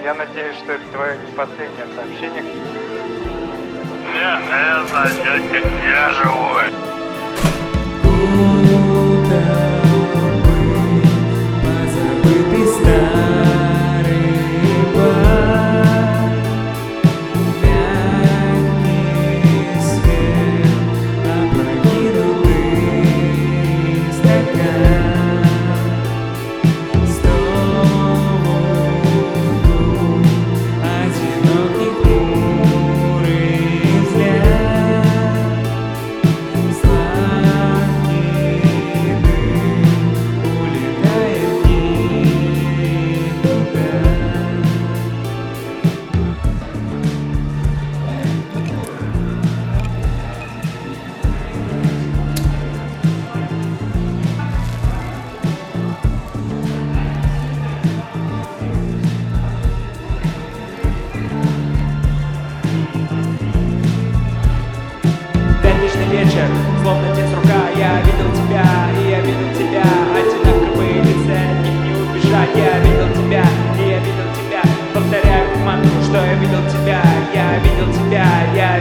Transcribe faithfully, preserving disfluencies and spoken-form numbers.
Я надеюсь, что это твое не последнее сообщение. Нет, это дядя, я живой. Позабытый старый бар, мягкий свет, опрокинутый стакан, снова одинокий хмурый взгляд, сладкий дым улетает никуда. Пятничный вечер, словно тец рука. Я видел тебя, и я видел тебя. Одинаковые лица, от них не убежать. Я видел тебя, и я видел тебя. Повторяю мантру, что я видел тебя. Я видел тебя, я